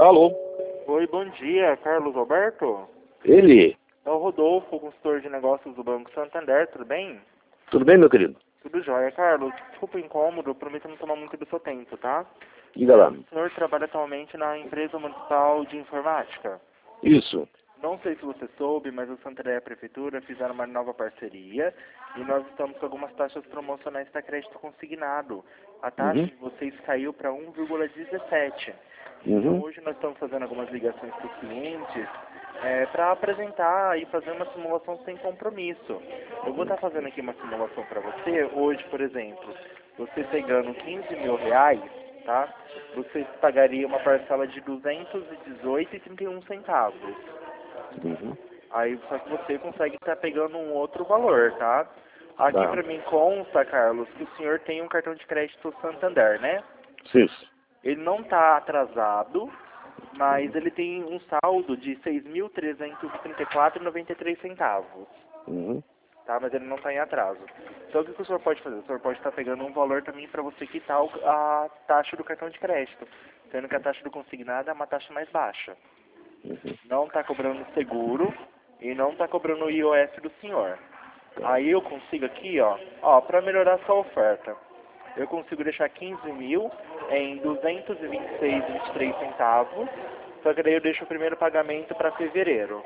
Alô? Oi, bom dia, Carlos Alberto? Ele? É o Rodolfo, consultor de negócios do Banco Santander, tudo bem? Tudo bem, meu querido? Tudo jóia, Carlos. Desculpa o incômodo, prometo não tomar muito do seu tempo, tá? Diga lá. O senhor trabalha atualmente na empresa municipal de informática. Isso. Não sei se você soube, mas o Santander e a Prefeitura fizeram uma nova parceria e nós estamos com algumas taxas promocionais para crédito consignado. A taxa de vocês caiu para 1,17. Então hoje nós estamos fazendo algumas ligações para os clientes para apresentar e fazer uma simulação sem compromisso. Eu vou estar fazendo aqui uma simulação para você. Hoje, por exemplo, você pegando 15 mil reais, tá? Você pagaria uma parcela de 218,31 centavos. Aí só que você consegue estar pegando um outro valor, tá? Aqui Tá. para mim consta, Carlos, que o senhor tem um cartão de crédito Santander, né? Isso. Ele não está atrasado, mas ele tem um saldo de 6.334,93 centavos. Tá? Mas ele não está em atraso. Então o que o senhor pode fazer? O senhor pode estar pegando um valor também para você quitar a taxa do cartão de crédito, sendo que a taxa do consignado é uma taxa mais baixa. Não está cobrando seguro e não está cobrando o IOF do senhor. Aí eu consigo aqui, ó para melhorar sua oferta, eu consigo deixar 15 mil em 226,23 centavos, só que daí eu deixo o primeiro pagamento para fevereiro.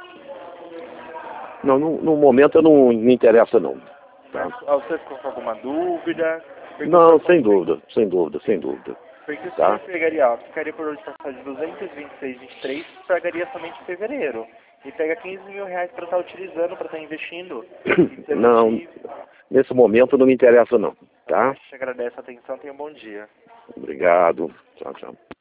Não, no momento eu não me interessa não. Tá? Você ficou com alguma dúvida? Não, sem dúvida, sem dúvida, sem dúvida. Porque o Tá? senhor pegaria, ficaria por hoje passar de 226,23, pagaria somente em fevereiro. E pega 15 mil reais para estar utilizando, para estar investindo. Não, nesse momento não me interessa não. Tá? A gente agradece a atenção, tenha um bom dia. Obrigado. Tchau, tchau.